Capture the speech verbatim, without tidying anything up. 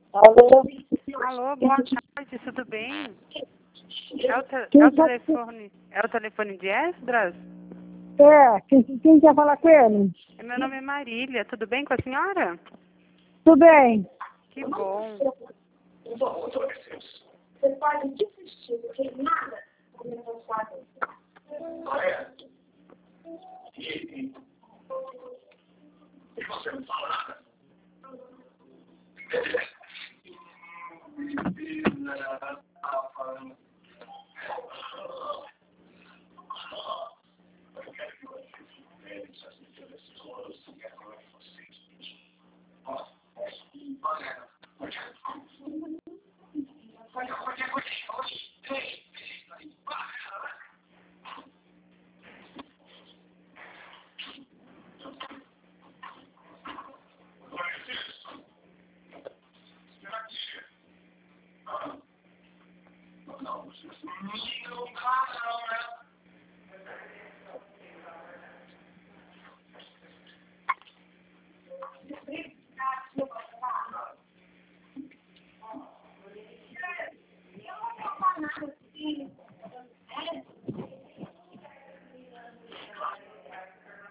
Alô? Alô, boa tarde, tudo bem? É o, te- Quem é o tá- telefone, é o telefone de Esdras? É, quem, quem quer falar com ele? Meu nome é Marília, tudo bem com a senhora? Tudo bem. Que bom. Você pode desistir, porque nada começou a sua vida. Ah, é? E, e você não fala nada? Não, não, não,